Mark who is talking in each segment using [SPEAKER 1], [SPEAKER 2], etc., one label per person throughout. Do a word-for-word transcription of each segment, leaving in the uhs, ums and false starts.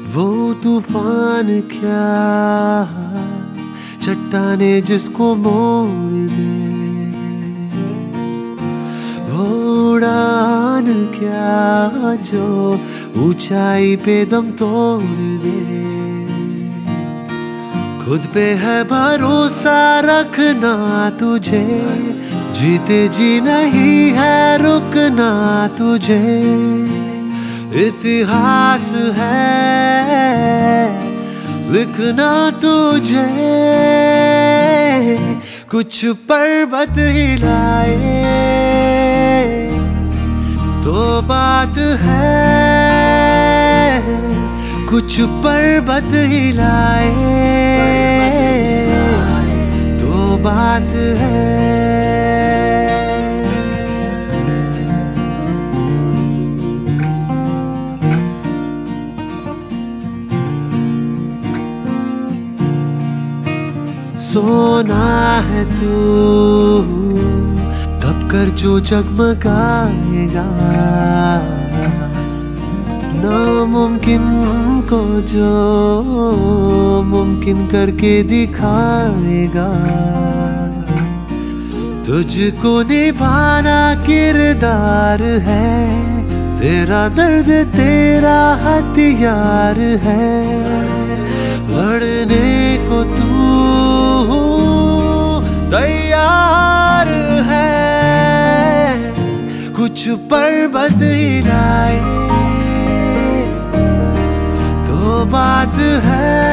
[SPEAKER 1] वो तूफान क्या चट्टाने जिसको मोड़ दे, वो उड़ान क्या जो ऊंचाई पे दम तोड़ दे। खुद पे है भरोसा रखना तुझे, जीते जी नहीं है रुकना तुझे। इतिहास है लिखना तुझे, कुछ पर्वत हिलाए तो बात है, कुछ पर्वत हिलाए तो बात है। सोना है तू तब कर जो जगमगाएगा, नामुमकिन को जो मुमकिन करके दिखाएगा। तुझको निभाना किरदार है, तेरा दर्द तेरा हथियार है। लड़ने को तू तैयार है, कुछ पर्वत हिलाए तो बात है,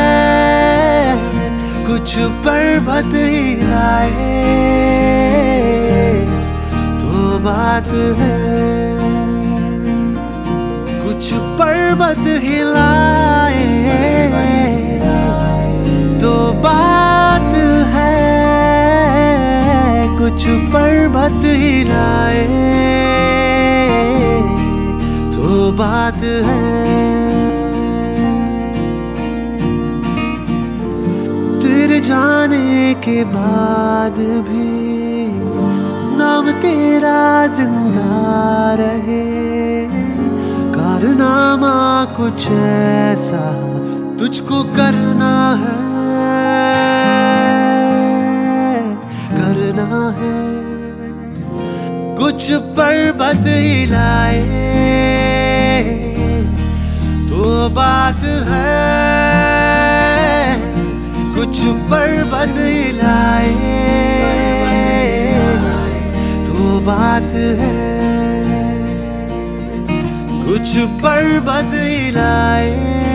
[SPEAKER 1] कुछ पर्वत हिलाए तो बात है। कुछ पर्वत हिलाए तो बात है, कुछ पर्वत हिलाए तो बात है। तेरे जाने के बाद भी नाम तेरा जिंदा रहे, कारनामा कुछ ऐसा तुझको करना है, करना है। कुछ पर्वत हिलाए तो बात है, कुछ पर्वत हिलाए तो बात है। कुछ पर्वत हिलाए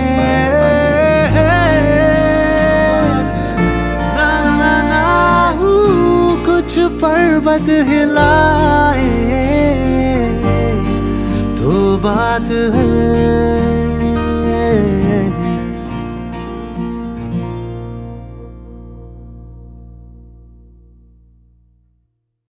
[SPEAKER 1] ना ना ना, कुछ पर्वत हिलाए तो बात है।